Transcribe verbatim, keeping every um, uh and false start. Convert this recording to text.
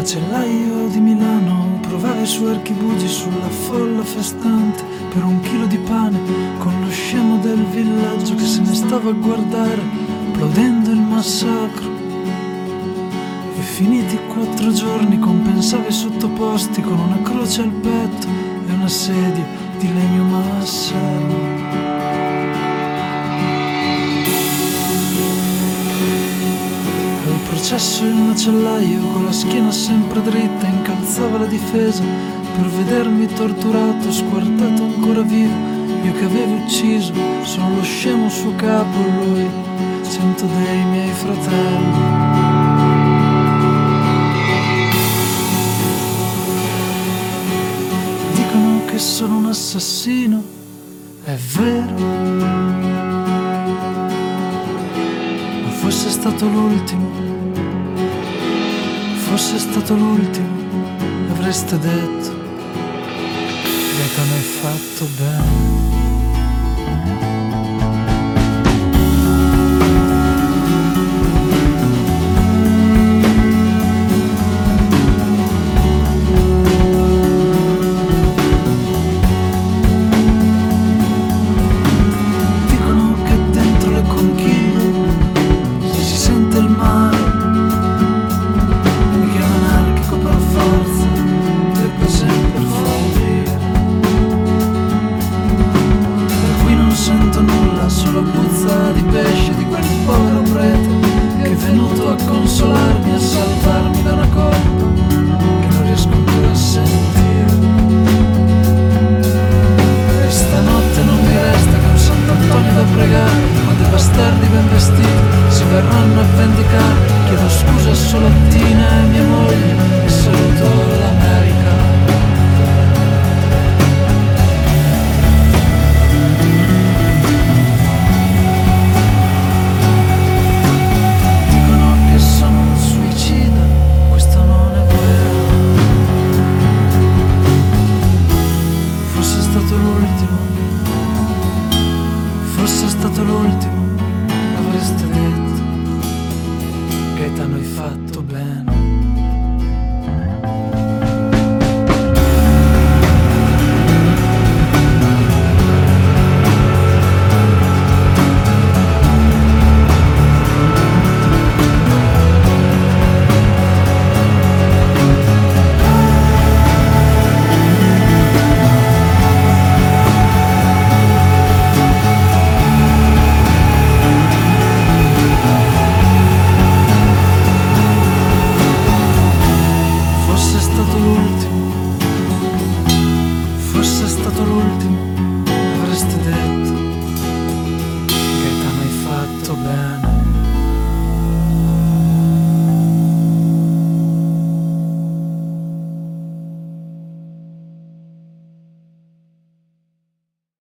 macellaio di Milano provava i suoi archibugi sulla folla festante per un chilo di pane, con lo scemo del villaggio che se ne stava a guardare, applaudendo il massacro. E finiti quattro giorni compensava i sottoposti con una croce al petto e una sedia di legno massaro. Al processo il macellaio con la schiena sempre dritta incalzava la difesa per vedermi torturato, squartato ancora vivo, io che avevo ucciso sono lo scemo suo capo, lui cento dei miei fratelli. Dicono che sono un assassino, è vero, ma fosse stato l'ultimo, fosse stato l'ultimo, avreste detto che mi hai fatto bene. Dicono che dentro le conchiglie si sente il mare, che è un anarchico per forza debba sempre fallire. Da qui non sento nulla, solo puzza di pesce di quel povero prete che è venuto a consolarmi, a salvarmi da una colpa che non riesco ancora a sentire. E stanotte non mi resta che un Sant'Antonio da pregare, ma dei bastardi ben vestiti si verranno a vendicare. Chiedo scusa solo a Tina e mia moglie e saluto l'America. Dicono che sono un suicida, questo non è vero. Fosse stato l'ultimo, fosse stato l'ultimo,